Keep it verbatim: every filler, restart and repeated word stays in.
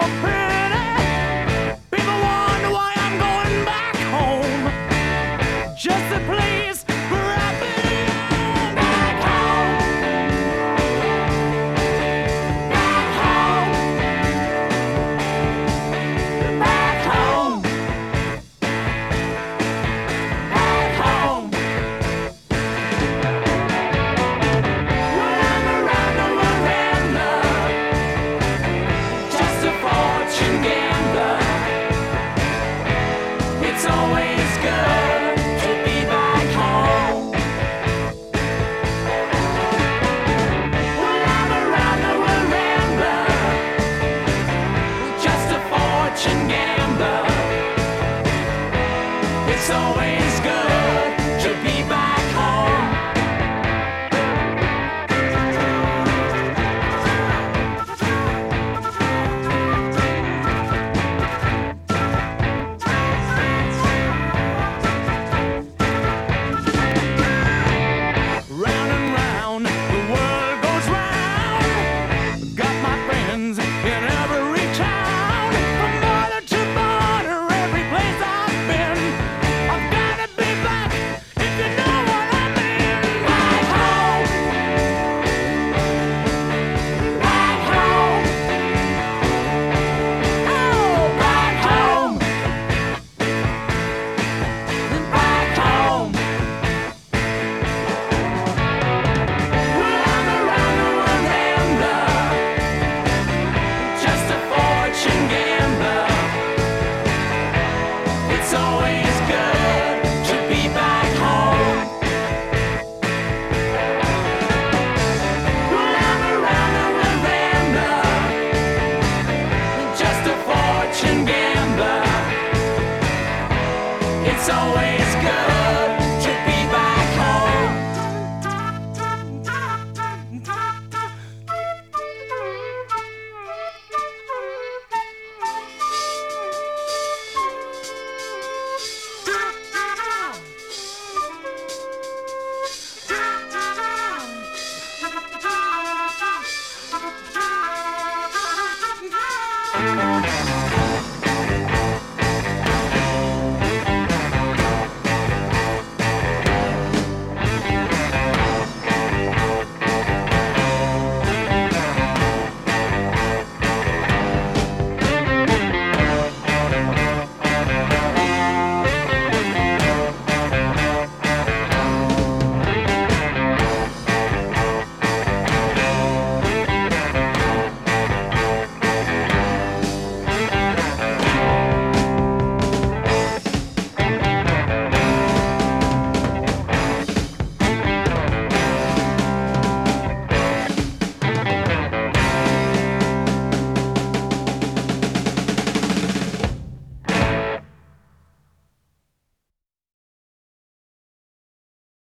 pretty. People wonder why I'm going back home. Just a place where I belong. Back home. Back home. Back home. Back home. When I'm around the veranda, just a fortune gambler. It's always good to be back home. When I'm around the veranda, just a fortune gambler. It's always good to be back home. Round and round, the world goes round. Got my friends in every town. From border to border, every place I've been. I've gotta be back if you know what I mean. Back home. Back home. Oh, back home. Back home. When I'm around the veranda, just a fortune gambler. It's always good to be back home. When I'm around the veranda, just a fortune gambler. It's always